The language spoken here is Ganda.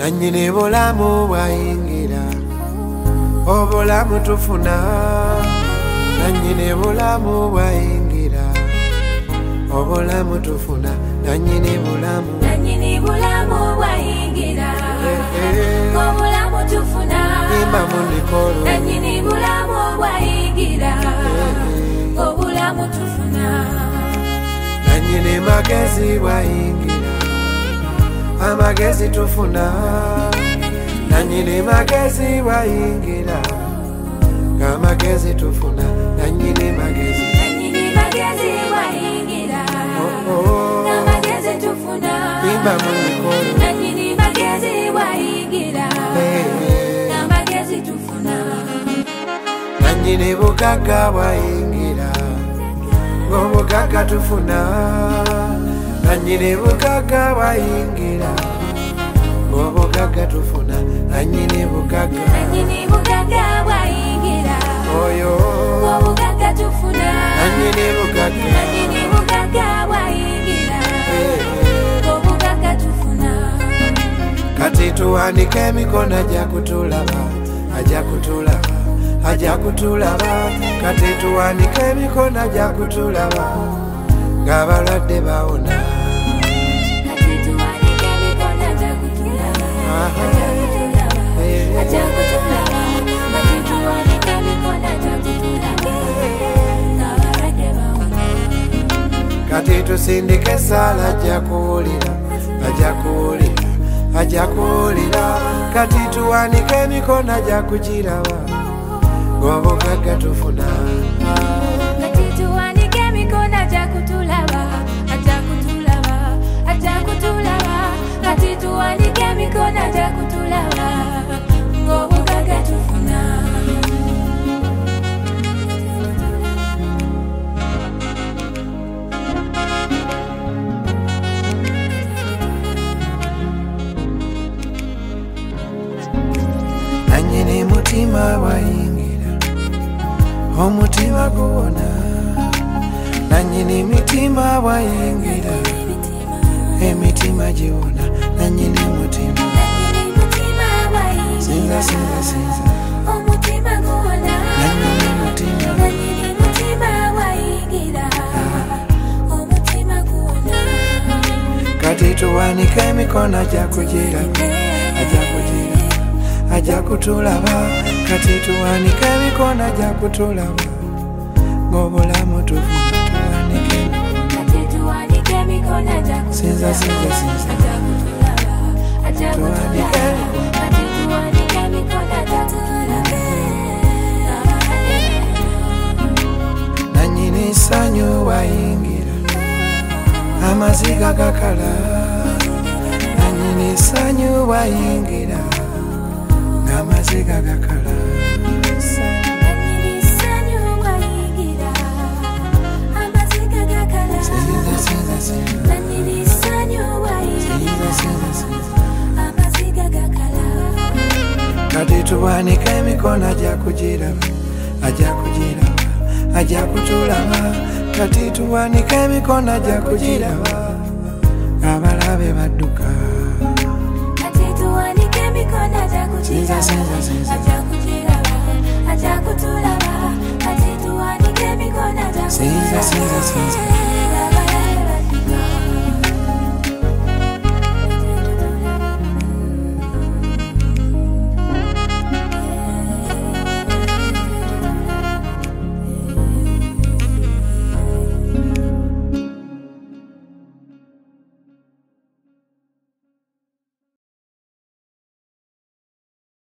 Nanyini bulamu bwayingira obulamu tufuna nanyini bulamu bwayingira obulamu tufuna nanyini bulamu bwayingira obulamu tufuna imba munikolo nanyini bulamu bwayingira obulamu tufuna nanyini magezi bwayingira amagezi tufuna nanyini magezi bwayingira amagezi tufuna nanyini magezi bwayingira amagezi tufuna imba munikolo nanyini magezi bwayingira amagezi tufuna nanyini bugaga bwayingira obugaga tufuna nanyini bugaga bwayingira obugaga tufuna nanyini bugaga bwayingira oyo obugaga tufuna nanyini bugaga bwayingira obugaga tufuna kati tuwanike emikono ajja kutulaba kati tuwanike emikono ajja kutulaba ng'abalwadde bawona kati tusindike esala ajja kuwulira kati tuwanike emikono ajja kugiraba ng'obugagga tufuna kati tuwanike emikono ajja kutulaba kati tuwanike emikono ajja kutulaba ng'obugagga tufuna nanyini mutima bwayingira omutima guwona nanyini mitima bwayingira emitima giwona nanyini mutima sinza omutima guwona nanyini mutima bwayingira omutima guwona kati tuwanike emikono ajja kutulaba kati tuwanike emikono ajja kutulaba ng'obulamu tufuna tuwanike emikono ajja sinza tuwanike nanyini ssanyu bwayingira amaziga gakala nanyini ssanyu bwayingira ng'amaziga gakala kati tuwanike emikono ajja kutulaba kati tuwanike emikono ajja kugiraba abalabe badduka sinza